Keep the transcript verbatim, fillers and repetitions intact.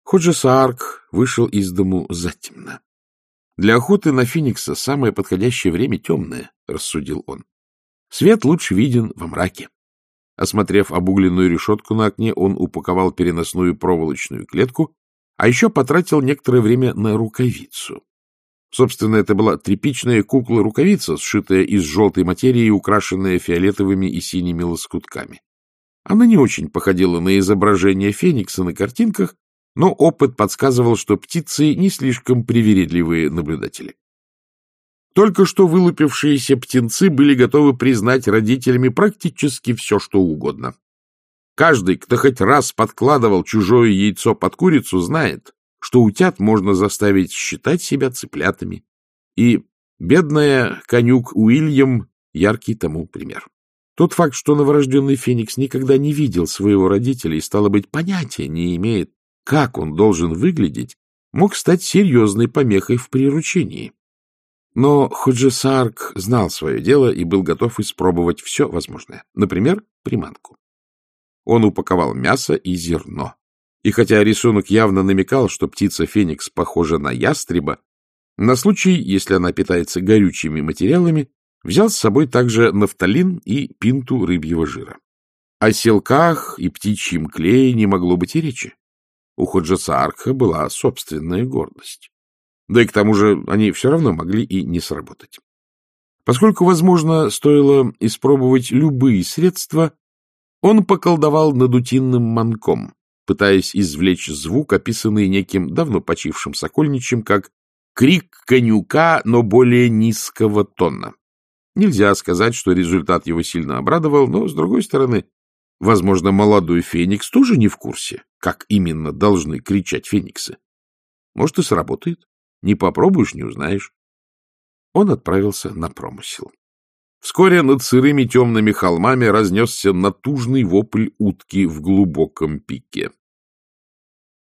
Ходжа Саарк вышел из дому затемно. Для охоты на феникса самое подходящее время темное, — рассудил он. Свет лучше виден во мраке. Осмотрев обугленную решетку на окне, он упаковал переносную проволочную клетку, а еще потратил некоторое время на рукавицу. Собственно, это была тряпичная кукла-рукавица, сшитая из желтой материи и украшенная фиолетовыми и синими лоскутками. Она не очень походила на изображение феникса на картинках, но опыт подсказывал, что птицы не слишком привередливые наблюдатели. Только что вылупившиеся птенцы были готовы признать родителями практически все, что угодно. Каждый, кто хоть раз подкладывал чужое яйцо под курицу, знает, что утят можно заставить считать себя цыплятами. И бедная конюк Уильям — яркий тому пример. Тот факт, что новорожденный феникс никогда не видел своего родителя и, стало быть, понятия не имеет, как он должен выглядеть, мог стать серьезной помехой в приручении. Но Ходжа Саарк знал свое дело и был готов испробовать все возможное, например, приманку. Он упаковал мясо и зерно. И хотя рисунок явно намекал, что птица-феникс похожа на ястреба, на случай, если она питается горючими материалами, взял с собой также нафталин и пинту рыбьего жира. О селках и птичьем клее не могло быть и речи. У Ходжа Саарка была собственная гордость. Да и к тому же они все равно могли и не сработать. Поскольку, возможно, стоило испробовать любые средства, он поколдовал над утиным манком, пытаясь извлечь звук, описанный неким давно почившим сокольничем, как крик конюка, но более низкого тона. Нельзя сказать, что результат его сильно обрадовал, но, с другой стороны, возможно, молодой феникс тоже не в курсе, как именно должны кричать фениксы. Может, и сработает. Не попробуешь — не узнаешь. Он отправился на промысел. Вскоре над сырыми темными холмами разнесся натужный вопль утки в глубоком пике.